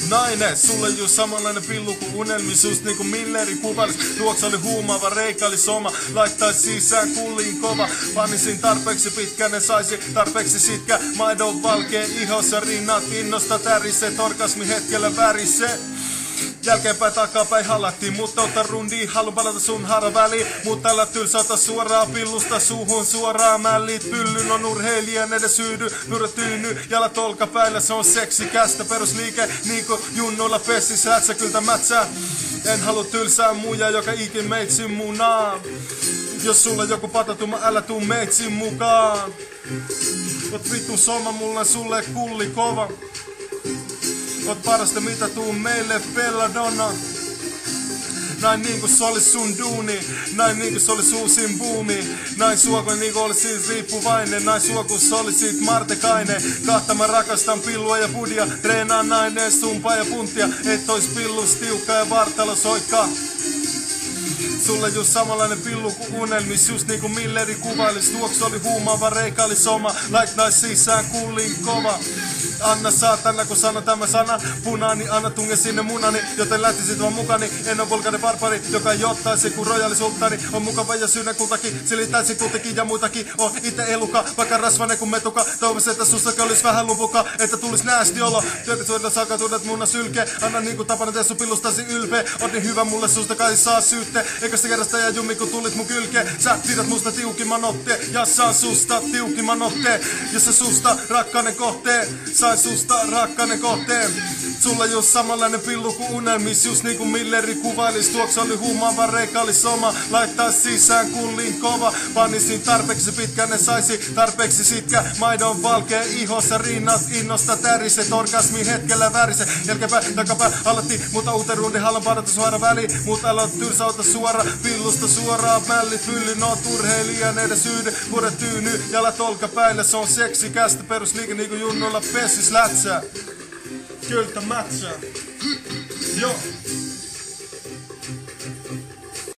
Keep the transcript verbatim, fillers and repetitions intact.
nainen, sulle just samanlainen pillu kuin unelmis, just niinku Milleri kuvailis. Tuoksa oli huumaava, reikä oli soma, laittais sisään kulliin kova. Panisin tarpeeksi pitkän, ne saisi tarpeeksi sitkä. Maidon valkee ihossa, rinnat innosta tärise, orgasmi hetkellä värise. Jälkeenpäin takapäin halattiin, mutta ota rundiin, halun palata sun hara väliin. Mutta älä tylsauta suoraan pillusta suuhun suoraan mällit. Pyllyn on urheilijan edes syydy, pyörä tyyny, jalat olkapäillä, se on seksikästä perusliike. Niinku junnuilla pessis, lätsäkyltä mätsää. En halua tylsää muija, joka ikin meitsin munaa. Jos sulla joku patatuma, älä tuu meitsin mukaan. Ot vittun soma, mulla sulle kulli kova. Oot parasta mitä tuu meille belladonna. Näin niinku se olis sun duuni, näin niinku se olis uusin buumi. Näin suoko niinku olis siis riippuvainen, näin suoko se olis siitä Martekainen. Kahta mä rakastan pillua ja budia, treenaan nainen sumpaa ja punttia. Et ois pillus tiukka ja vartalo soikkaa. Sulle just samanlainen pillu kuin unelmis, just niinku Milleri kuvailis. Tuoksu oli huumaava, reikä oli soma, laittnais sisään kulliin kova. Anna saatana, kun sano tämä sana punaani, anna tunge sinne munani, joten lähtisit vaan mukani. En oo vulgaari barbari, joka jottaisi kun rojaali sulttani. On mukava ja sydänkultakin, silittäisi kultakin ja muitakin. On ite eluka, vaikka rasvanen kuin metuka. Toivoisin, että sustakin olis vähän lupuka, että tulis näästi olo. Työtisuudella saakka tunnet munna sylkeä. Anna niinku tapana tee sun pillustasi ylpeä. Oot niin hyvä mulle, susta kai saa syytte. Eikä sitä kerrasta ja jummi kun tulit mun kylkeen. Sä pidät musta tiukimman otteen, ja saan susta tiukimman otteen. Ja sä susta rakkainen kohteen, sain susta rakkainen kohteen. Sulla just samanlainen pillu kuin unelmis, just niinku Milleri kuvailis. Tuoksa oli huumaava, reikä oli soma, laittaa sisään kulliin kova. Panisin tarpeeksi pitkän, ne saisi tarpeeksi sitkä. Maidon valkee ihossa, rinnat innosta täriset, orgasmi hetkellä värise. Jälkeenpäin takapäin alettiin, mutta uuten rundi hallan parata suora väliin. Mutta aloit tylsauta suora, pillusta suoraan mällit pyllyn. Oot urheilijan edes yhden, puret tyyny, jalat olkapäillä. Se on seksikästä perusliike niinku junnoilla pessis lätsää. Kyltä mätsää. Joo.